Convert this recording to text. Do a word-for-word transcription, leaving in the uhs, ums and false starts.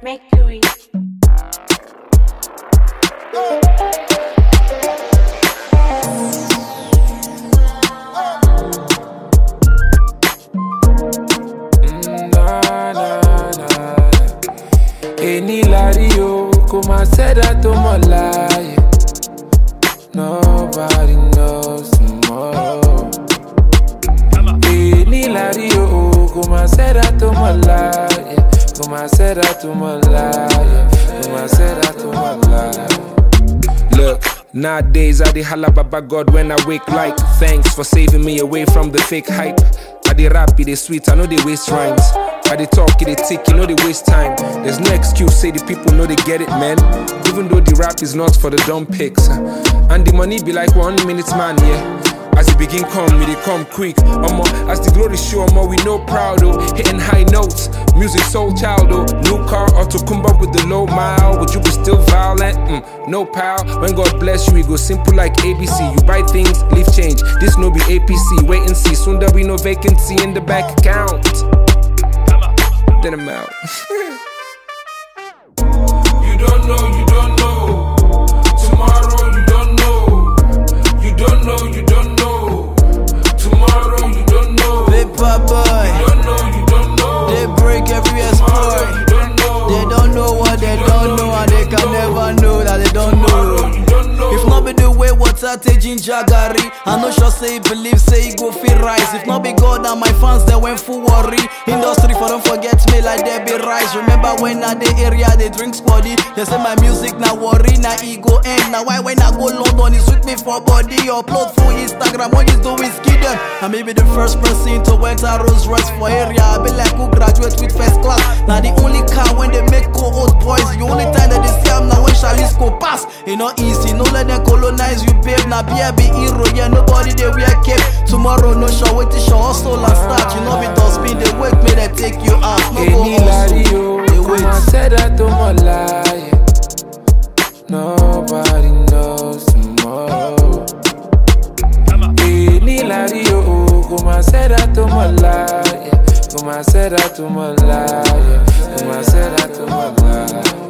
Mercury. Any lario, come and say that to my lie. Nobody knows tomorrow. Any lario, come and say that to my lie. Come and say that to my lie. Come and say that to my lie. Look. Nowadays I dey holla baba God when I wake like thanks for saving me away from the fake hype. I dey rap, it dey sweet, I know they waste rhymes. I dey talk, it dey tick, you know they waste time. There's no excuse, say the people know they get it, man. Even though the rap is not for the dumb pics. And the money be like one minute man, yeah. As it begin come, we dey come quick. Omo, as the glory show, omo, we no proud oh. Hitting high notes, music soul child oh. New car or to come up with the low mile. Would you be still violent? Mm, no pal. When God bless you, we go simple like A B C. You buy things, leave change. This no be A P C. Wait and see. Soon there be no vacancy in the bank account. Then I'm out. You don't know, you don't know. Tomorrow you don't know. You don't know, you don't know. Tomorrow you don't know. Paper boy. You don't know, you don't know. They break every Tomorrow sport. you don't know. They don't know what they don't know, and they can never know that they don't Tomorrow know. you don't know. If not be the way water take ginger garri, I know sure say he believe say he go feel rise. If not be God and my fans they went full worry. Industry for don't forget me like they be rise. Remember when at the area they drink squaddy. They say my music na worry, na ego end. Now why when I go London it's with me for body. Upload for Instagram when it's do whiskey then. I may be the first person to enter Rolls Royce for area. I be like who graduate with first class. Now the only car when they make co-old boys. The only time that they see I'm now when Charlize go pass. It not easy, no let them colonize you babe. Now be a be hero, yeah nobody they wear cape. Tomorrow no show wait to show hustle and start. You know be dustbin they wake me they take you out. No go Any hustle, lario, they come wait. and say that to my lie. Nobody knows tomorrow. Any lario, come and say that to my lie. Come and say that to my lie. Come and say that to my lie.